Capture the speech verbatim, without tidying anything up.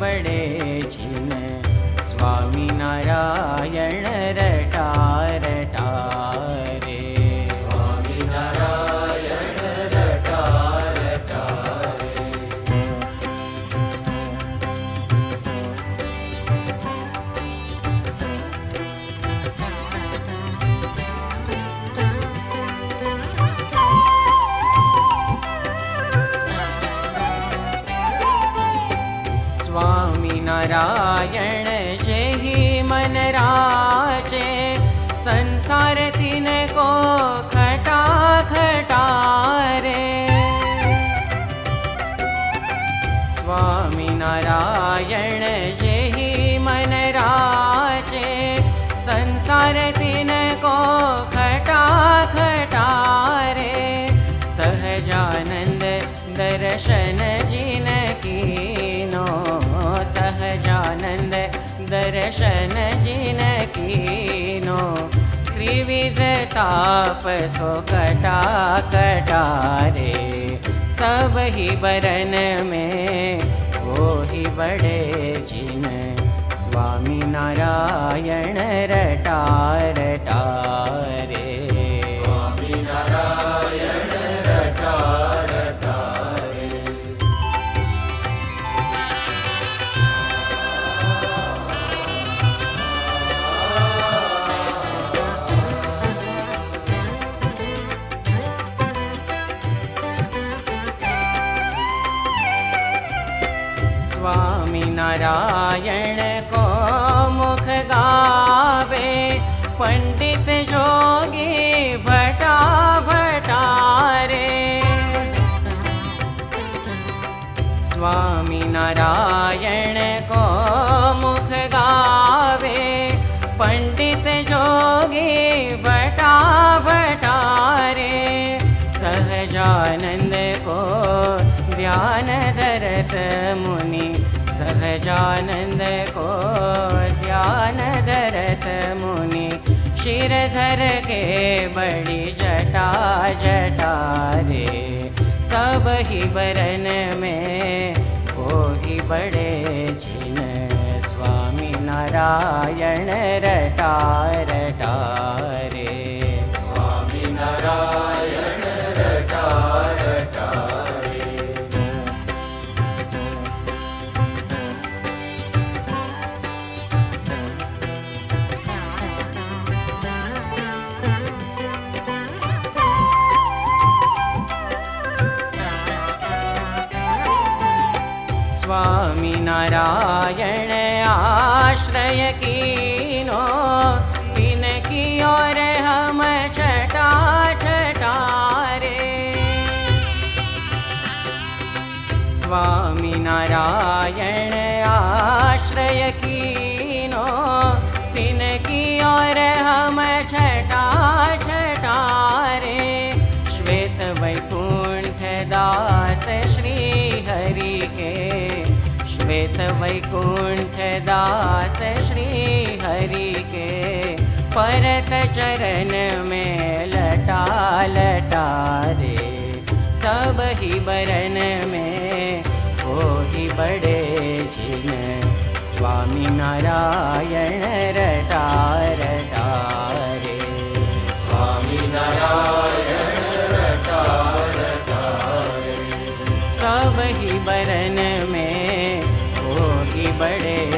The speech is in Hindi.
बड़े जिन स्वामी नारायण रटा रटा रे। स्वामी नारायण रटा रटा रे। स्वामी नारायण जेहि मन राचे, संसार तीन को खटा खटा रे। स्वामी नारायण जेहि मन राचे, संसार तीन को खटा खटा रे। सहजानंद दर्शन जिन कीनो, सहजानंद दर्शन जिन कीनो। त्रिविध ताप सो कटा कटा रे। सब ही बरन में वो ही बड़े जिन स्वामी नारायण रटा रटा रे। स्वामी नारायण रटा रटा रे। स्वामी नारायण को मुख गावे, पंडित जोगी भटा भटा रे। स्वामी नारायण को मुख गावे, पंडित जोगी भटा भटा रे। सहजानंद को ध्यान धरत मुनि, सहजानंद को ध्यान धरत मुनि। शिर धर के बड़ी जटा जटा रे। सब ही बरन में वो ही बड़े जिन स्वामी नारायण रटा रटा रे। स्वामी नारायण रटा रटा रे। स्वामी नारायण आश्रय कीनो, दिन की ओर हम छटा छटा रे। स्वामी नारायण आश्रय कीनो, दिन की ओर हम छटा छटा रे। श्वेत वैकुंठ दास श्री हरि के, श्वेत वैकुंठ दास श्री हरि के। परत चरण में लटा लटा रे। सब ही बरन में वो ही बड़े जिन स्वामी नारायण रटा रटा रे। स्वामी नारायण रटा रटा रे। सब ही बरन में वो ही बड़े